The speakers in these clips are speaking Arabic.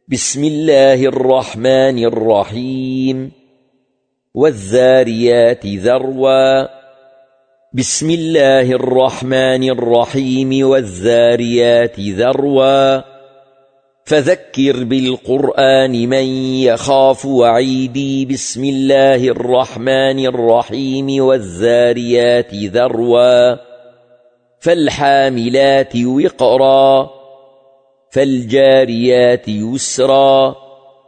بسم الله الرحمن الرحيم والذاريات ذروا بسم الله الرحمن الرحيم والذاريات ذروا فذكر بالقرآن من يخاف وعيدي بسم الله الرحمن الرحيم والذاريات ذروا فالحاملات وقرا فالجاريات يسرا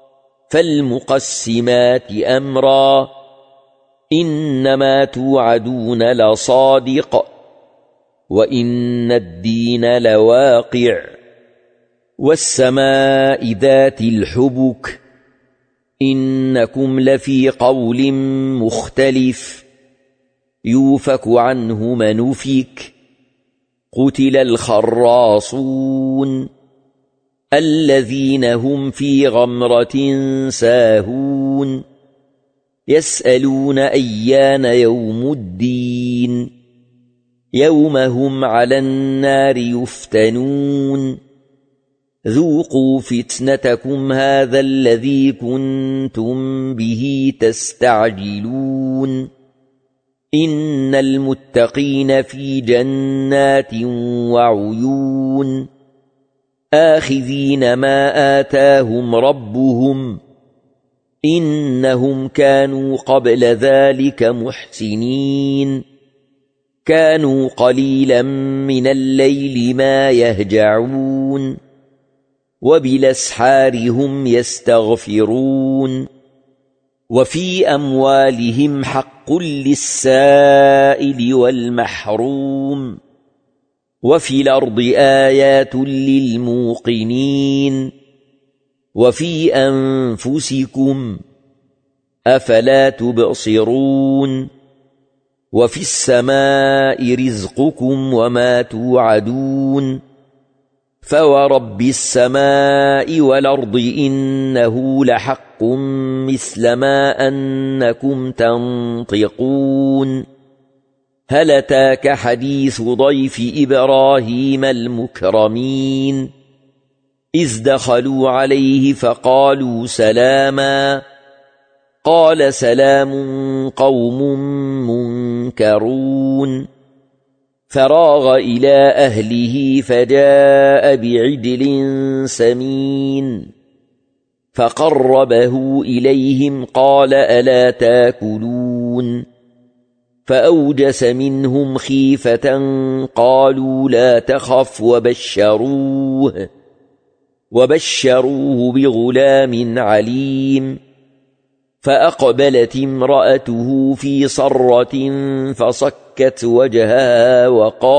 فالمقسمات أمرا إنما توعدون لصادق وإن الدين لواقع والسماء ذات الحبك إنكم لفي قول مختلف يوفك عنه من أفك قتل الخراصون الذين هم في غمرة ساهون يسألون أيان يوم الدين يوم هم على النار يفتنون ذوقوا فتنتكم هذا الذي كنتم به تستعجلون إن المتقين في جنات وعيون آخذين ما آتاهم ربهم إنهم كانوا قبل ذلك محسنين كانوا قليلا من الليل ما يهجعون وبالأسحار هم يستغفرون وفي أموالهم حق للسائل والمحروم وفي الأرض آيات للموقنين وفي أنفسكم أفلا تبصرون وفي السماء رزقكم وما توعدون فورب السماء والأرض إنه لحق مثل ما أنكم تنطقون هل أتاك حديث ضيف إبراهيم المكرمين إذ دخلوا عليه فقالوا سلاما قال سلام قوم منكرون فراغ إلى أهله فجاء بعجل سمين فقربه إليهم قال ألا تاكلون فأوجس منهم خيفة قالوا لا تخف وبشروه بغلام عليم فأقبلت امرأته في صرة فصكت وجهها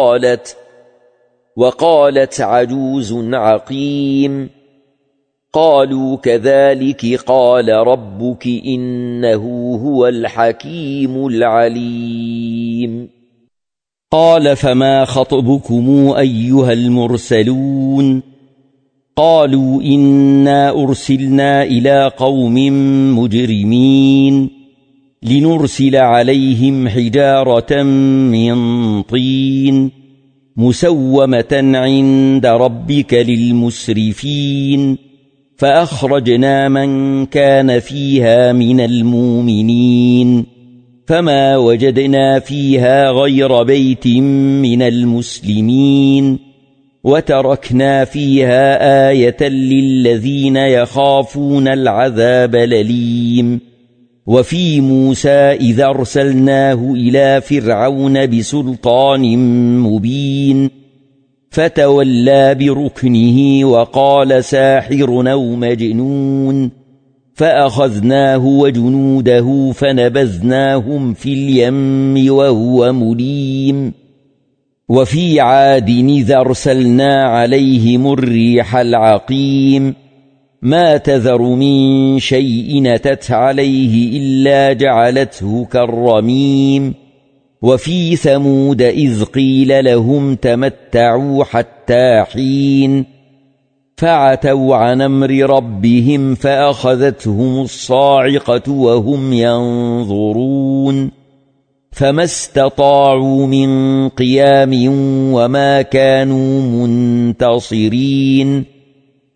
وقالت عجوز عقيم قالوا كذلك قال ربك إنه هو الحكيم العليم قال فما خطبكم أيها المرسلون قالوا إنا أرسلنا إلى قوم مجرمين لنرسل عليهم حجارة من طين مسومة عند ربك للمسرفين فأخرجنا من كان فيها من المؤمنين فما وجدنا فيها غير بيت من المسلمين وتركنا فيها آية للذين يخافون العذاب الأليم وفي موسى إذا أرسلناه إلى فرعون بسلطان مبين فتولى بركنه وقال ساحر أو مجنون فأخذناه وجنوده فنبذناهم في اليم وهو مليم وفي عاد إذا أرسلنا عليهم الريح العقيم ما تذر من شيء أتت عليه إلا جعلته كالرميم وفي ثمود إذ قيل لهم تمتعوا حتى حين فعتوا عن أمر ربهم فأخذتهم الصاعقة وهم ينظرون فما استطاعوا من قيام وما كانوا منتصرين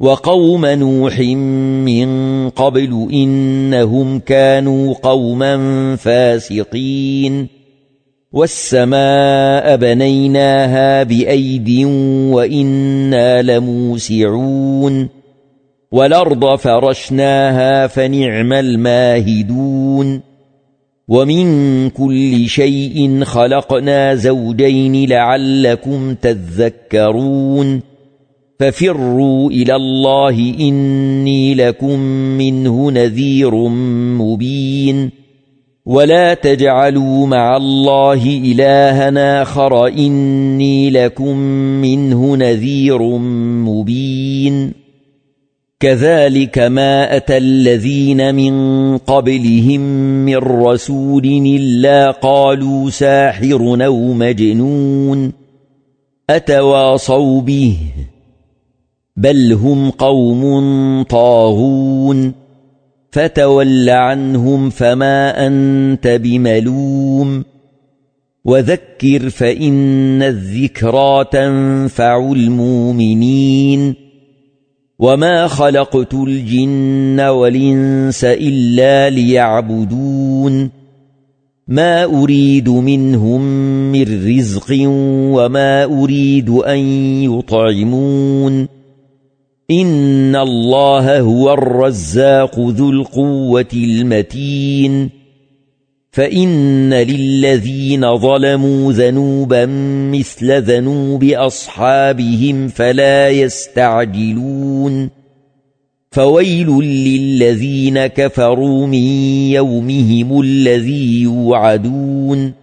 وقوم نوح من قبل إنهم كانوا قوما فاسقين والسماء بنيناها بأيد وإنا لموسعون والأرض فرشناها فنعم الماهدون ومن كل شيء خلقنا زوجين لعلكم تذكرون ففروا إلى الله إني لكم منه نذير مبين ولا تجعلوا مع الله إلها آخر إني لكم منه نذير مبين كذلك ما أتى الذين من قبلهم من رسول إلا قالوا ساحر أو مجنون أتواصوا به بل هم قوم طاغون فتول عنهم فما أنت بملوم وذكر فإن الذكرى تنفع المؤمنين وما خلقت الجن والإنس إلا ليعبدون ما أريد منهم من رزق وما أريد أن يطعمون إن الله هو الرزاق ذو القوة المتين فإن للذين ظلموا ذنوبا مثل ذنوب أصحابهم فلا يستعجلون فويل للذين كفروا من يومهم الذي يوعدون